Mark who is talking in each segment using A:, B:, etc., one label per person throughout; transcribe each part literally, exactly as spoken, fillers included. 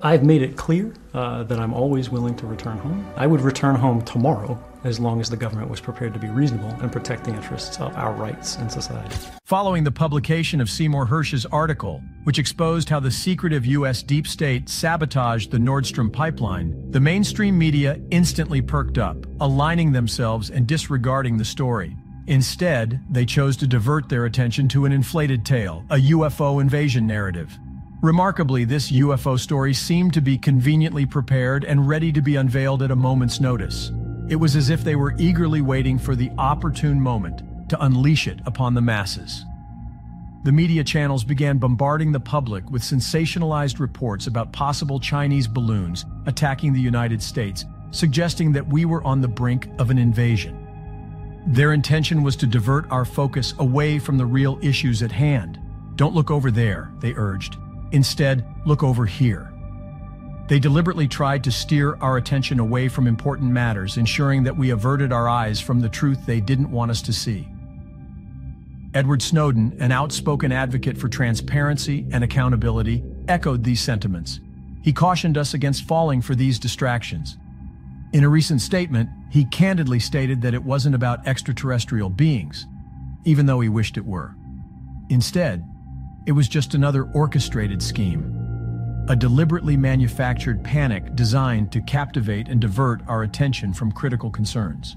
A: I've made it clear uh, that I'm always willing to return home. I would return home tomorrow as long as the government was prepared to be reasonable and protect the interests of our rights in society.
B: Following the publication of Seymour Hersh's article, which exposed how the secretive U S deep state sabotaged the Nord Stream pipeline, the mainstream media instantly perked up, aligning themselves and disregarding the story. Instead, they chose to divert their attention to an inflated tale, a U F O invasion narrative. Remarkably, this U F O story seemed to be conveniently prepared and ready to be unveiled at a moment's notice. It was as if they were eagerly waiting for the opportune moment to unleash it upon the masses. The media channels began bombarding the public with sensationalized reports about possible Chinese balloons attacking the United States, suggesting that we were on the brink of an invasion. Their intention was to divert our focus away from the real issues at hand. Don't look over there, they urged. Instead, look over here. They deliberately tried to steer our attention away from important matters, ensuring that we averted our eyes from the truth they didn't want us to see. Edward Snowden, an outspoken advocate for transparency and accountability, echoed these sentiments. He cautioned us against falling for these distractions. In a recent statement, he candidly stated that it wasn't about extraterrestrial beings, even though he wished it were. Instead, it was just another orchestrated scheme, a deliberately manufactured panic designed to captivate and divert our attention from critical concerns.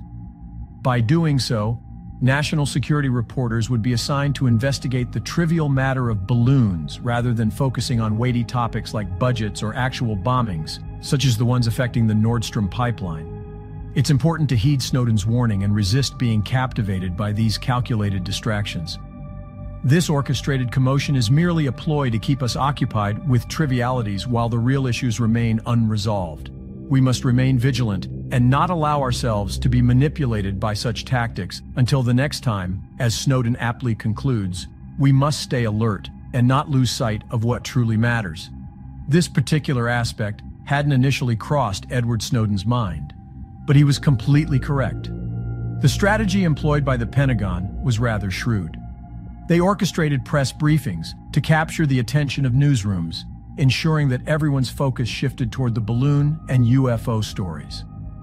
B: By doing so, national security reporters would be assigned to investigate the trivial matter of balloons rather than focusing on weighty topics like budgets or actual bombings, such as the ones affecting the Nord Stream pipeline. It's important to heed Snowden's warning and resist being captivated by these calculated distractions. This orchestrated commotion is merely a ploy to keep us occupied with trivialities while the real issues remain unresolved. We must remain vigilant and not allow ourselves to be manipulated by such tactics until the next time, as Snowden aptly concludes, we must stay alert and not lose sight of what truly matters. This particular aspect hadn't initially crossed Edward Snowden's mind, but he was completely correct. The strategy employed by the Pentagon was rather shrewd. They orchestrated press briefings to capture the attention of newsrooms, ensuring that everyone's focus shifted toward the balloon and U F O stories.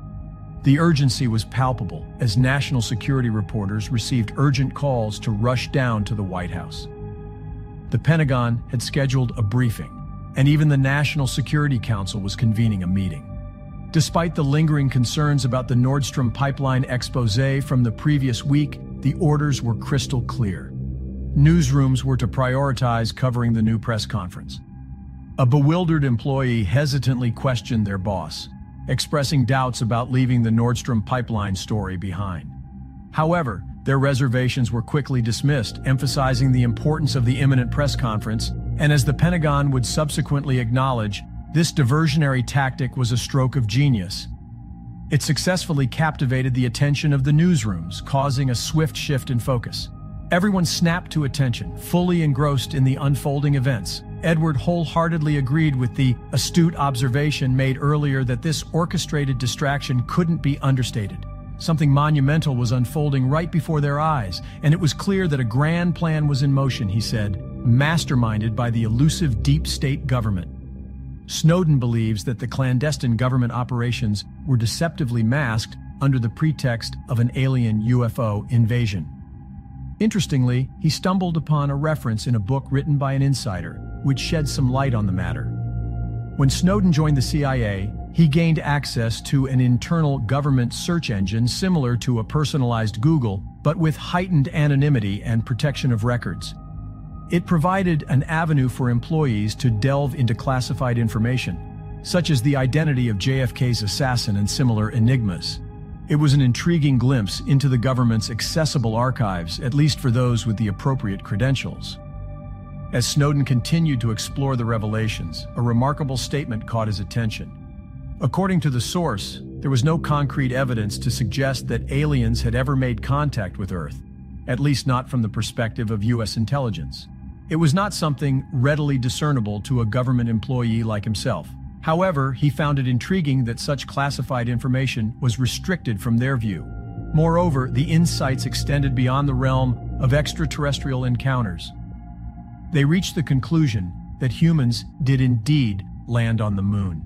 B: The urgency was palpable as national security reporters received urgent calls to rush down to the White House. The Pentagon had scheduled a briefing, and even the National Security Council was convening a meeting. Despite the lingering concerns about the Nord Stream pipeline exposé from the previous week, the orders were crystal clear. Newsrooms were to prioritize covering the new press conference. A bewildered employee hesitantly questioned their boss, expressing doubts about leaving the Nord Stream pipeline story behind. However, their reservations were quickly dismissed, emphasizing the importance of the imminent press conference, and as the Pentagon would subsequently acknowledge, this diversionary tactic was a stroke of genius. It successfully captivated the attention of the newsrooms, causing a swift shift in focus. Everyone snapped to attention, fully engrossed in the unfolding events. Edward wholeheartedly agreed with the astute observation made earlier that this orchestrated distraction couldn't be understated. Something monumental was unfolding right before their eyes, and it was clear that a grand plan was in motion, he said, masterminded by the elusive deep state government. Snowden believes that the clandestine government operations were deceptively masked under the pretext of an alien U F O invasion. Interestingly, he stumbled upon a reference in a book written by an insider, which shed some light on the matter. When Snowden joined the C I A, he gained access to an internal government search engine similar to a personalized Google, but with heightened anonymity and protection of records. It provided an avenue for employees to delve into classified information, such as the identity of J F K's assassin and similar enigmas. It was an intriguing glimpse into the government's accessible archives, at least for those with the appropriate credentials. As Snowden continued to explore the revelations, a remarkable statement caught his attention. According to the source, there was no concrete evidence to suggest that aliens had ever made contact with Earth, at least not from the perspective of U S intelligence. It was not something readily discernible to a government employee like himself. However, he found it intriguing that such classified information was restricted from their view. Moreover, the insights extended beyond the realm of extraterrestrial encounters. They reached the conclusion that humans did indeed land on the moon.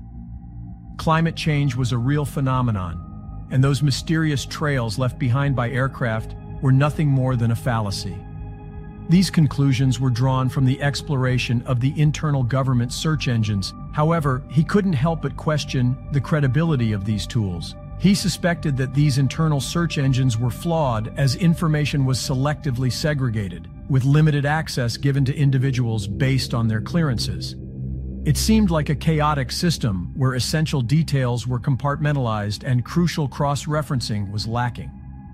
B: Climate change was a real phenomenon, and those mysterious trails left behind by aircraft were nothing more than a fallacy. These conclusions were drawn from the exploration of the internal government search engines. However, he couldn't help but question the credibility of these tools. He suspected that these internal search engines were flawed as information was selectively segregated, with limited access given to individuals based on their clearances. It seemed like a chaotic system where essential details were compartmentalized and crucial cross-referencing was lacking.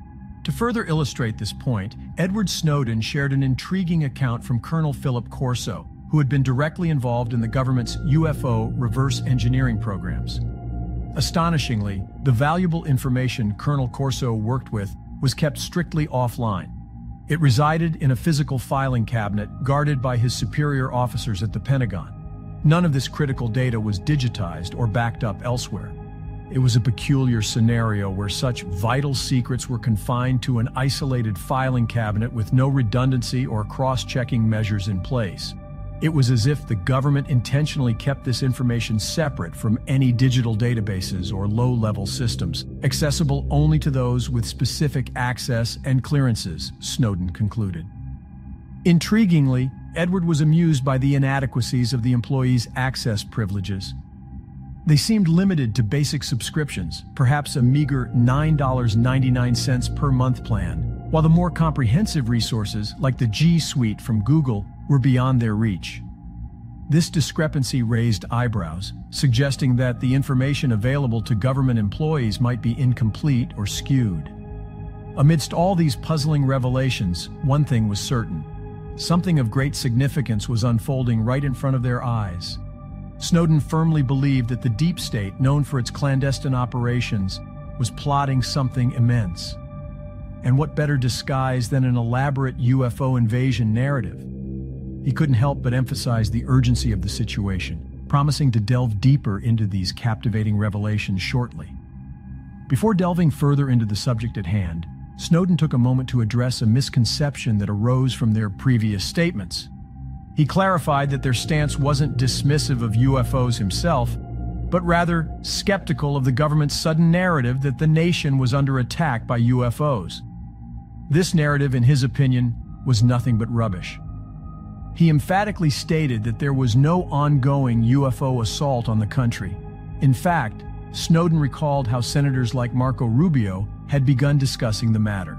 B: To further illustrate this point, Edward Snowden shared an intriguing account from Colonel Philip Corso, who had been directly involved in the government's U F O reverse engineering programs. Astonishingly, the valuable information Colonel Corso worked with was kept strictly offline. It resided in a physical filing cabinet guarded by his superior officers at the Pentagon. None of this critical data was digitized or backed up elsewhere. It was a peculiar scenario where such vital secrets were confined to an isolated filing cabinet with no redundancy or cross-checking measures in place. It was as if the government intentionally kept this information separate from any digital databases or low-level systems, accessible only to those with specific access and clearances, Snowden concluded. Intriguingly, Edward was amused by the inadequacies of the employees' access privileges. They seemed limited to basic subscriptions, perhaps a meager nine dollars and ninety-nine cents per month plan, while the more comprehensive resources, like the G Suite from Google, were beyond their reach. This discrepancy raised eyebrows, suggesting that the information available to government employees might be incomplete or skewed. Amidst all these puzzling revelations, one thing was certain. Something of great significance was unfolding right in front of their eyes. Snowden firmly believed that the deep state, known for its clandestine operations, was plotting something immense. And what better disguise than an elaborate U F O invasion narrative? He couldn't help but emphasize the urgency of the situation, promising to delve deeper into these captivating revelations shortly. Before delving further into the subject at hand, Snowden took a moment to address a misconception that arose from their previous statements. He clarified that their stance wasn't dismissive of U F Os himself, but rather skeptical of the government's sudden narrative that the nation was under attack by U F Os. This narrative, in his opinion, was nothing but rubbish. He emphatically stated that there was no ongoing U F O assault on the country. In fact, Snowden recalled how senators like Marco Rubio had begun discussing the matter.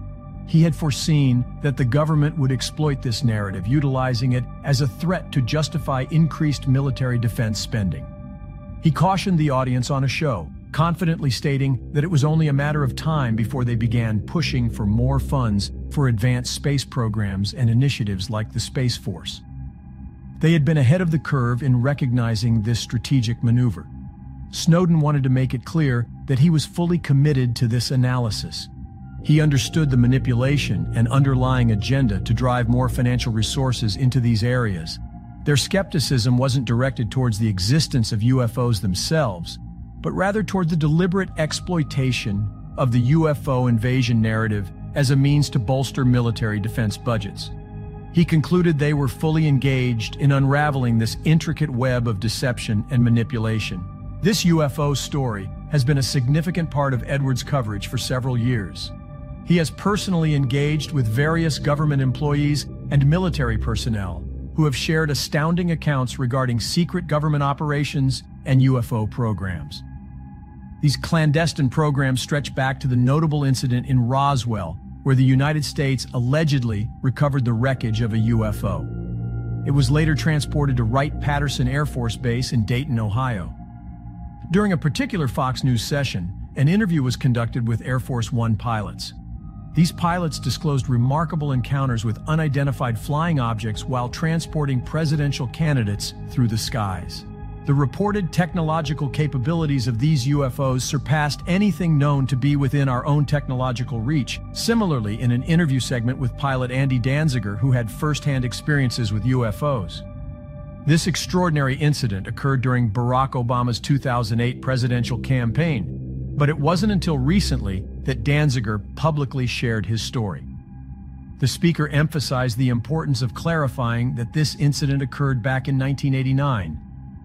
B: He had foreseen that the government would exploit this narrative, utilizing it as a threat to justify increased military defense spending. He cautioned the audience on a show, confidently stating that it was only a matter of time before they began pushing for more funds for advanced space programs and initiatives like the Space Force. They had been ahead of the curve in recognizing this strategic maneuver. Snowden wanted to make it clear that he was fully committed to this analysis. He understood the manipulation and underlying agenda to drive more financial resources into these areas. Their skepticism wasn't directed towards the existence of U F Os themselves, but rather toward the deliberate exploitation of the U F O invasion narrative as a means to bolster military defense budgets. He concluded they were fully engaged in unraveling this intricate web of deception and manipulation. This U F O story has been a significant part of Edward's coverage for several years. He has personally engaged with various government employees and military personnel who have shared astounding accounts regarding secret government operations and U F O programs. These clandestine programs stretch back to the notable incident in Roswell, where the United States allegedly recovered the wreckage of a U F O. It was later transported to Wright-Patterson Air Force Base in Dayton, Ohio. During a particular Fox News session, an interview was conducted with Air Force One pilots. These pilots disclosed remarkable encounters with unidentified flying objects while transporting presidential candidates through the skies. The reported technological capabilities of these U F Os surpassed anything known to be within our own technological reach. Similarly, in an interview segment with pilot Andy Danziger, who had first-hand experiences with U F Os. This extraordinary incident occurred during Barack Obama's two thousand eight presidential campaign, but it wasn't until recently that Danziger publicly shared his story. The speaker emphasized the importance of clarifying that this incident occurred back in nineteen eighty-nine.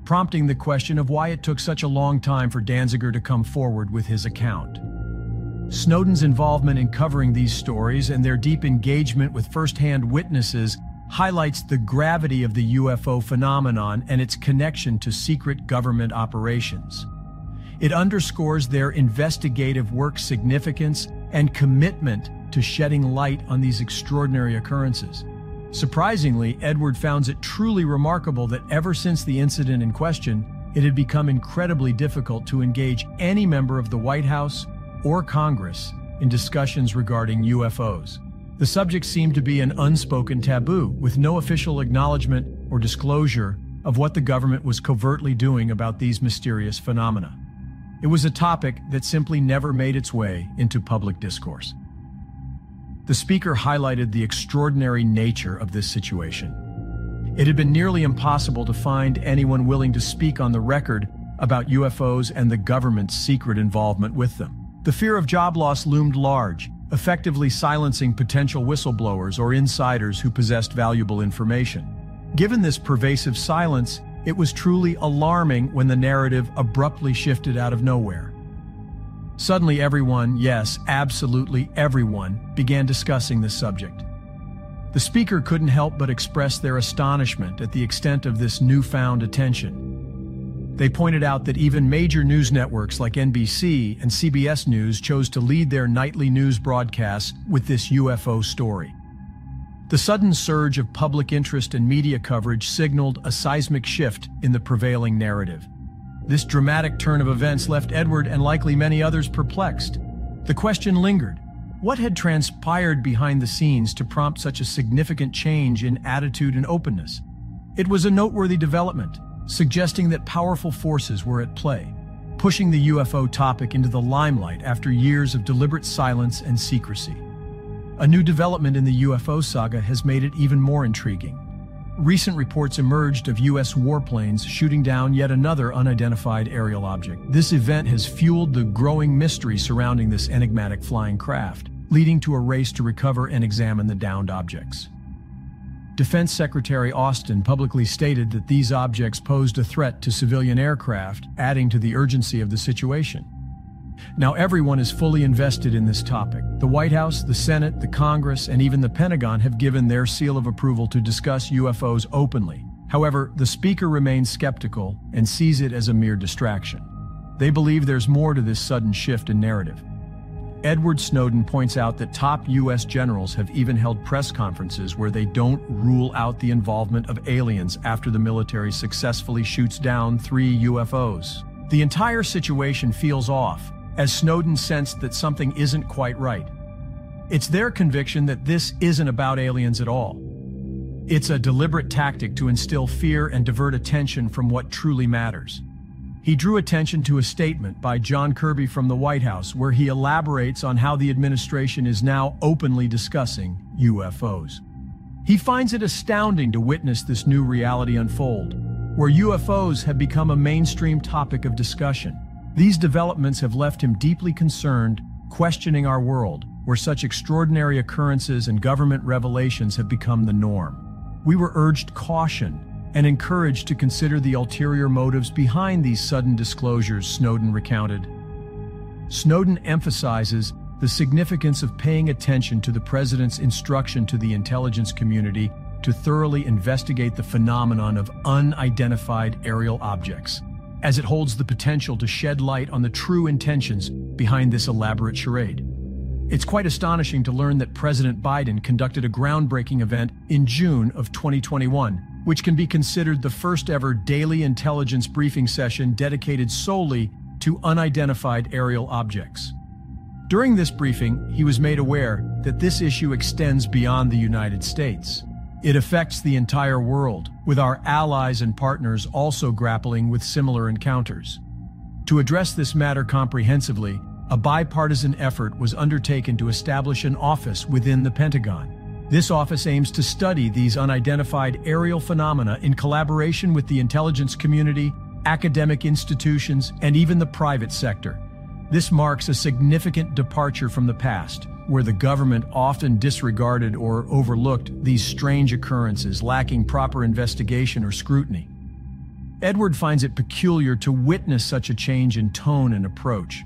B: prompting the question of why it took such a long time for Danziger to come forward with his account. Snowden's involvement in covering these stories and their deep engagement with first-hand witnesses highlights the gravity of the U F O phenomenon and its connection to secret government operations. It underscores their investigative work's significance and commitment to shedding light on these extraordinary occurrences. Surprisingly, Edward found it truly remarkable that ever since the incident in question, it had become incredibly difficult to engage any member of the White House or Congress in discussions regarding U F Os. The subject seemed to be an unspoken taboo, with no official acknowledgement or disclosure of what the government was covertly doing about these mysterious phenomena. It was a topic that simply never made its way into public discourse. The speaker highlighted the extraordinary nature of this situation. It had been nearly impossible to find anyone willing to speak on the record about U F Os and the government's secret involvement with them. The fear of job loss loomed large, effectively silencing potential whistleblowers or insiders who possessed valuable information. Given this pervasive silence, it was truly alarming when the narrative abruptly shifted out of nowhere. Suddenly everyone, yes, absolutely everyone, began discussing this subject. The speaker couldn't help but express their astonishment at the extent of this newfound attention. They pointed out that even major news networks like N B C and C B S News chose to lead their nightly news broadcasts with this U F O story. The sudden surge of public interest and media coverage signaled a seismic shift in the prevailing narrative. This dramatic turn of events left Edward and likely many others perplexed. The question lingered: what had transpired behind the scenes to prompt such a significant change in attitude and openness? It was a noteworthy development, suggesting that powerful forces were at play, pushing the U F O topic into the limelight after years of deliberate silence and secrecy. A new development in the U F O saga has made it even more intriguing. Recent reports emerged of U S warplanes shooting down yet another unidentified aerial object. This event has fueled the growing mystery surrounding this enigmatic flying craft, leading to a race to recover and examine the downed objects. Defense Secretary Austin publicly stated that these objects posed a threat to civilian aircraft, adding to the urgency of the situation. Now everyone is fully invested in this topic. The White House, the Senate, the Congress, and even the Pentagon have given their seal of approval to discuss U F Os openly. However, the speaker remains skeptical and sees it as a mere distraction. They believe there's more to this sudden shift in narrative. Edward Snowden points out that top U S generals have even held press conferences where they don't rule out the involvement of aliens after the military successfully shoots down three U F Os. The entire situation feels off, as Snowden sensed that something isn't quite right. It's their conviction that this isn't about aliens at all. It's a deliberate tactic to instill fear and divert attention from what truly matters. He drew attention to a statement by John Kirby from the White House where he elaborates on how the administration is now openly discussing U F Os. He finds it astounding to witness this new reality unfold, where U F Os have become a mainstream topic of discussion. These developments have left him deeply concerned, questioning our world, where such extraordinary occurrences and government revelations have become the norm. We were urged caution and encouraged to consider the ulterior motives behind these sudden disclosures, Snowden recounted. Snowden emphasizes the significance of paying attention to the president's instruction to the intelligence community to thoroughly investigate the phenomenon of unidentified aerial objects, as it holds the potential to shed light on the true intentions behind this elaborate charade. It's quite astonishing to learn that President Biden conducted a groundbreaking event in June of twenty twenty-one, which can be considered the first ever daily intelligence briefing session dedicated solely to unidentified aerial objects. During this briefing, he was made aware that this issue extends beyond the United States. It affects the entire world, with our allies and partners also grappling with similar encounters. To address this matter comprehensively, a bipartisan effort was undertaken to establish an office within the Pentagon. This office aims to study these unidentified aerial phenomena in collaboration with the intelligence community, academic institutions, and even the private sector. This marks a significant departure from the past, where the government often disregarded or overlooked these strange occurrences, lacking proper investigation or scrutiny. Edward finds it peculiar to witness such a change in tone and approach.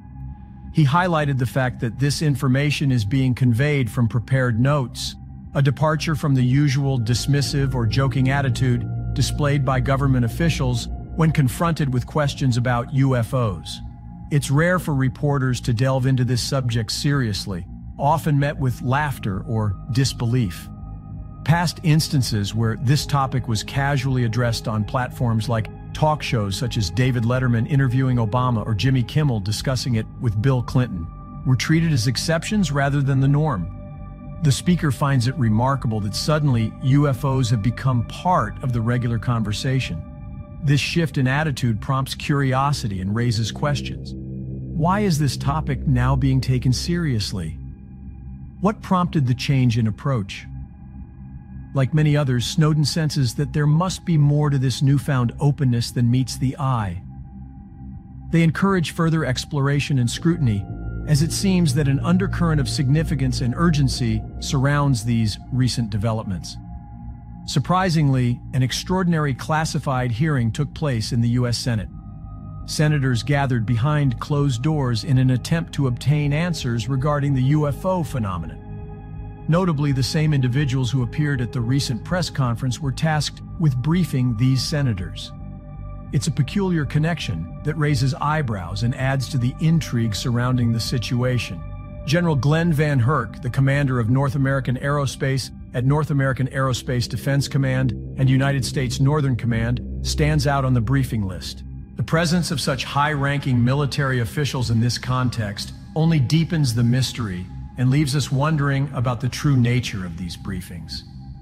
B: He highlighted the fact that this information is being conveyed from prepared notes, a departure from the usual dismissive or joking attitude displayed by government officials when confronted with questions about U F Os. It's rare for reporters to delve into this subject seriously, often met with laughter or disbelief. Past instances where this topic was casually addressed on platforms like talk shows such as David Letterman interviewing Obama or Jimmy Kimmel discussing it with Bill Clinton were treated as exceptions rather than the norm. The speaker finds it remarkable that suddenly U F Os have become part of the regular conversation. This shift in attitude prompts curiosity and raises questions. Why is this topic now being taken seriously? What prompted the change in approach? Like many others, Snowden senses that there must be more to this newfound openness than meets the eye. They encourage further exploration and scrutiny, as it seems that an undercurrent of significance and urgency surrounds these recent developments. Surprisingly, an extraordinary classified hearing took place in the U S Senate. Senators gathered behind closed doors in an attempt to obtain answers regarding the U F O phenomenon. Notably, the same individuals who appeared at the recent press conference were tasked with briefing these senators. It's a peculiar connection that raises eyebrows and adds to the intrigue surrounding the situation. General Glenn Van Herk, the commander of North American Aerospace at North American Aerospace Defense Command and United States Northern Command, stands out on the briefing list. The presence of such high-ranking military officials in this context only deepens the mystery and leaves us wondering about the true nature of these briefings.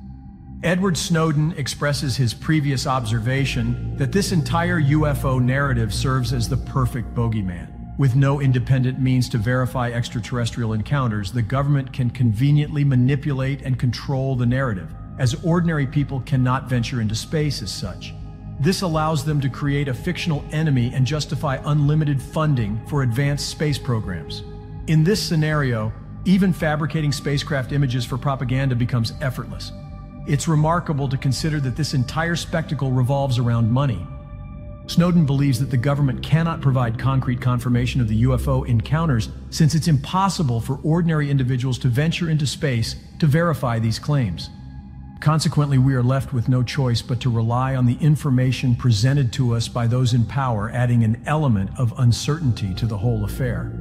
B: Edward Snowden expresses his previous observation that this entire U F O narrative serves as the perfect bogeyman. With no independent means to verify extraterrestrial encounters, the government can conveniently manipulate and control the narrative, as ordinary people cannot venture into space as such. This allows them to create a fictional enemy and justify unlimited funding for advanced space programs. In this scenario, even fabricating spacecraft images for propaganda becomes effortless. It's remarkable to consider that this entire spectacle revolves around money. Snowden believes that the government cannot provide concrete confirmation of the U F O encounters since it's impossible for ordinary individuals to venture into space to verify these claims. Consequently, we are left with no choice but to rely on the information presented to us by those in power, adding an element of uncertainty to the whole affair.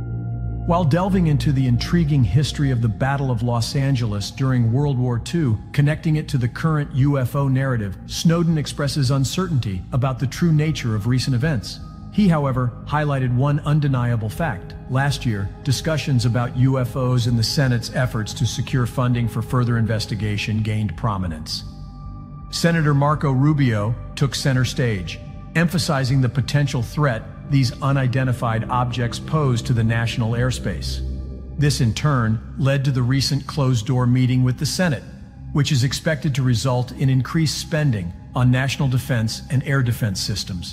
B: While delving into the intriguing history of the Battle of Los Angeles during World War Two, connecting it to the current U F O narrative, Snowden expresses uncertainty about the true nature of recent events. He, however, highlighted one undeniable fact. Last year, discussions about U F Os and the Senate's efforts to secure funding for further investigation gained prominence. Senator Marco Rubio took center stage, emphasizing the potential threat these unidentified objects pose to the national airspace. This, in turn, led to the recent closed-door meeting with the Senate, which is expected to result in increased spending on national defense and air defense systems.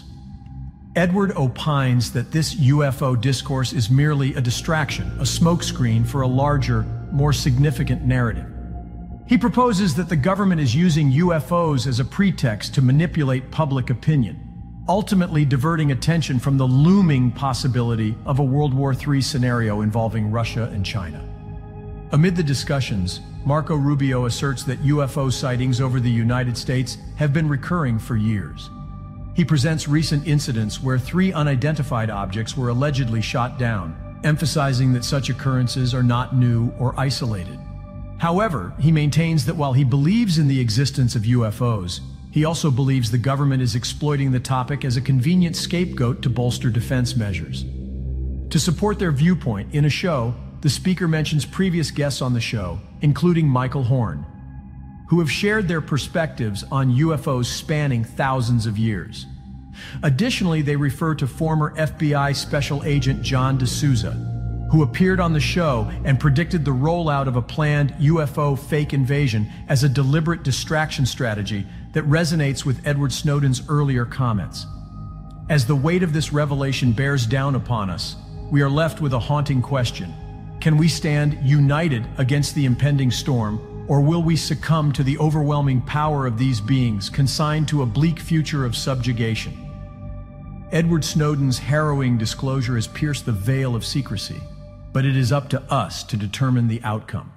B: Edward opines that this U F O discourse is merely a distraction, a smokescreen for a larger, more significant narrative. He proposes that the government is using U F Os as a pretext to manipulate public opinion, ultimately diverting attention from the looming possibility of a World War Three scenario involving Russia and China. Amid the discussions, Marco Rubio asserts that U F O sightings over the United States have been recurring for years. He presents recent incidents where three unidentified objects were allegedly shot down, emphasizing that such occurrences are not new or isolated. However, he maintains that while he believes in the existence of U F Os, he also believes the government is exploiting the topic as a convenient scapegoat to bolster defense measures. To support their viewpoint, in a show, the speaker mentions previous guests on the show, including Michael Horn, who have shared their perspectives on U F Os spanning thousands of years. Additionally, they refer to former F B I Special Agent John D'Souza, who appeared on the show and predicted the rollout of a planned U F O fake invasion as a deliberate distraction strategy that resonates with Edward Snowden's earlier comments. As the weight of this revelation bears down upon us, we are left with a haunting question. Can we stand united against the impending storm, Or will we succumb to the overwhelming power of these beings, consigned to a bleak future of subjugation? Edward Snowden's harrowing disclosure has pierced the veil of secrecy, but it is up to us to determine the outcome.